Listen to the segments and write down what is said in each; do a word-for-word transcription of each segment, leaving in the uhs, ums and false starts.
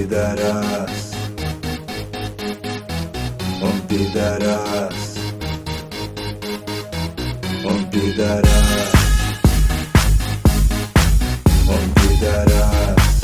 пидорас, он пидорас, он пидорас, он пидорас,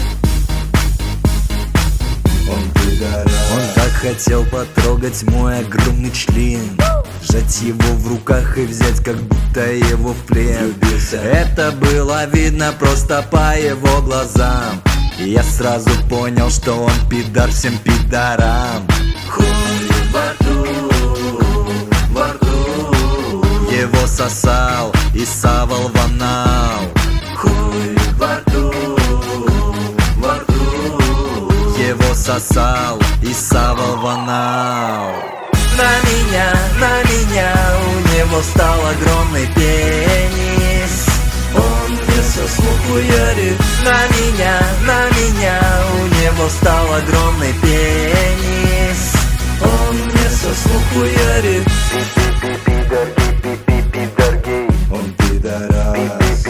он пидорас. Он так хотел потрогать мой огромный член, сжать его в руках и взять, как будто его в плен. Влюбился. Это было видно просто по его глазам, и я сразу понял, что он пидор всем пидорам. Хуй во рту, во рту, Его сосал и савал в анал. хуй во рту, во рту. Его сосал и савал в анал. На меня, на меня у него стал огромный пенис. Он мне со слуху ярит. На меня, на меня у него стал огромный пенис. Он мне со слуху ярит. Он пидорас,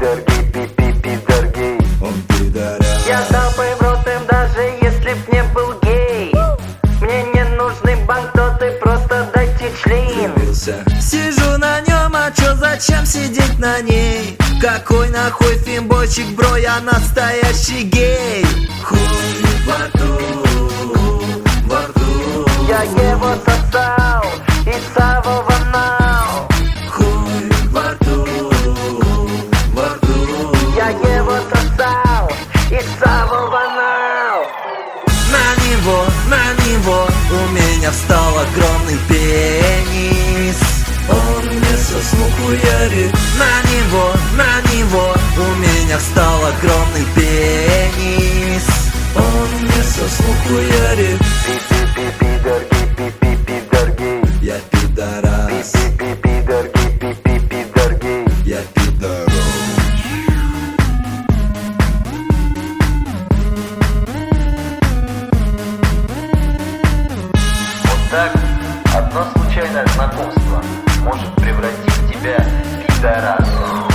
он пидорас. Я дал бы в рот им, даже если б не был гей. Мне не нужный банк, то ты просто дайте член. Влюбился. Сижу на нем, а чё, зачем сидеть на ней? Какой нахуй фимбочек, бро, я настоящий гей. Хуй во рту, во рту. Я его сосал и савал в анал. Хуй во рту, во рту. Я его сосал и савал в анал. На него, на него у меня встал огромный пенис. Он мне со слуху ярит. На него, на него у меня встал огромный пенис. Он мне со слуху ярит. Я пидорас, я пидорас. Вот так одно случайное знакомство может превратить тебя в пидораса.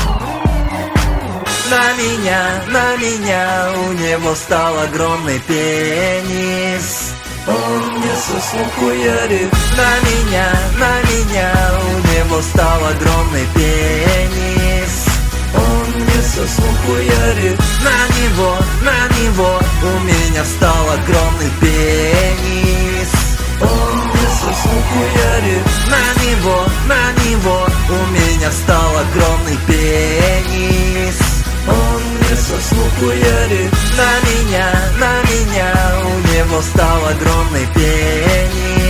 На меня, на меня у него стал огромный пенис. Он мне со слуху ярит. На меня, на меня у него стал огромный пенис. Он мне со слуху ярит. На него, на него у меня встал огромный пенис. Он мне со слуху ярит. На него, на него у меня встал огромный пенис. Он мне со слуху ярит. На меня, на меня у него стал огромный пенис.